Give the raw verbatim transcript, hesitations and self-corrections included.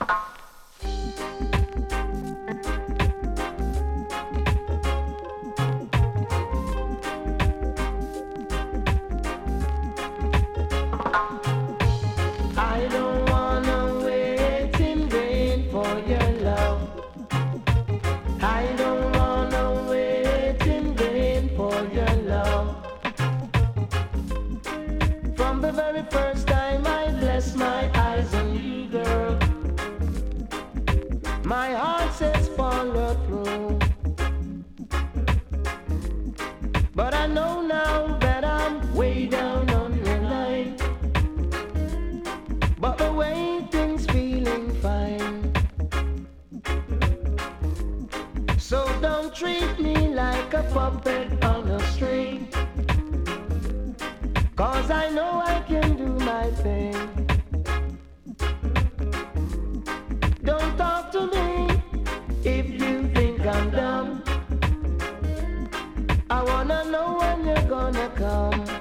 I don't wanna wait in vain for your love. I don't wanna wait in vain for your love. From the very first time I bless my eyes on you, girl, my heart says follow through. But I know now that I'm way down on your line. But the waiting's feeling fine. So don't treat me like a puppet on a string, 'cause I know I can do my thing. Don't talk to me if you think I'm dumb. I wanna know when you're gonna come.